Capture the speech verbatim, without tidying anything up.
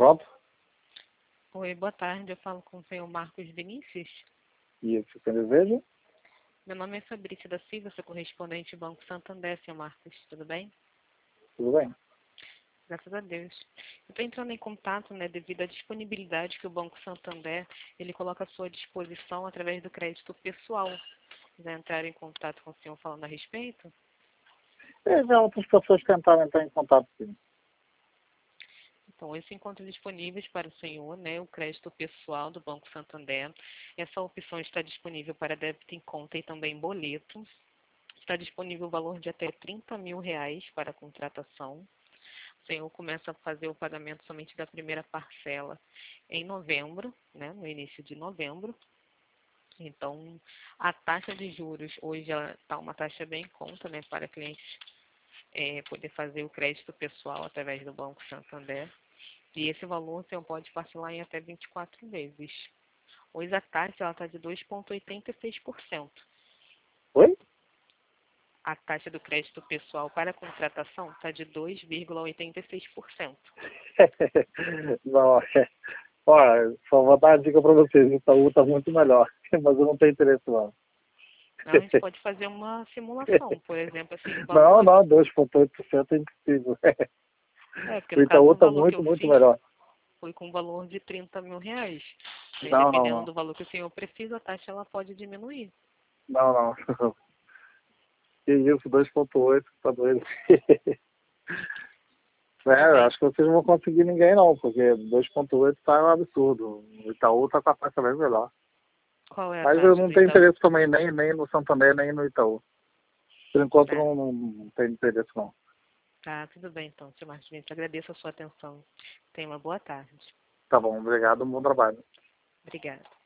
Pronto? Oi, boa tarde. Eu falo com o senhor Marcos Vinícius. Isso, quem deseja? Meu nome é Fabrícia da Silva, sou correspondente do Banco Santander, senhor Marcos. Tudo bem? Tudo bem. Graças a Deus. Eu estou entrando em contato, né, devido à disponibilidade que o Banco Santander ele coloca à sua disposição através do crédito pessoal. Quiser entrar em contato com o senhor falando a respeito? E já outras pessoas tentaram entrar em contato comigo. Então, esse encontro disponíveis para o senhor, né, o crédito pessoal do Banco Santander. Essa opção está disponível para débito em conta e também boleto. Está disponível o valor de até trinta mil reais para a contratação. O senhor começa a fazer o pagamento somente da primeira parcela em novembro, né, no início de novembro. Então, a taxa de juros hoje está uma taxa bem em conta, né, para clientes é, poder fazer o crédito pessoal através do Banco Santander. E esse valor o senhor pode parcelar em até vinte e quatro vezes. Hoje a taxa está de dois vírgula oitenta e seis por cento. Oi? A taxa do crédito pessoal para a contratação está de dois vírgula oitenta e seis por cento. Não, é... Olha, só vou dar uma dica para vocês. O Itaú está muito melhor, mas eu não tenho interesse não. Não, a gente pode fazer uma simulação, por exemplo, assim, o Não, valor... não, dois vírgula oito por cento é impossível. É, porque O no caso Itaú o está valor que muito, eu muito fiz melhor. foi com o valor de trinta mil reais. Aí, Não, não, dependendo não. do valor que o senhor precisa, a taxa ela pode diminuir. Não, não. Que isso, dois vírgula oito, tá doido. Tudo É, bem. acho que vocês não vão conseguir ninguém não, porque dois vírgula oito tá um absurdo. O Itaú tá com a taxa bem melhor. Qual é a Mas eu taxa não do tenho Itaú? interesse também nem, nem no Santander, nem no Itaú. Por enquanto Tá, não, não, não tenho interesse não. tá, tudo bem então, senhor Martins. Agradeço a sua atenção. Tenha uma boa tarde. Tá bom, obrigado, bom trabalho. Obrigada.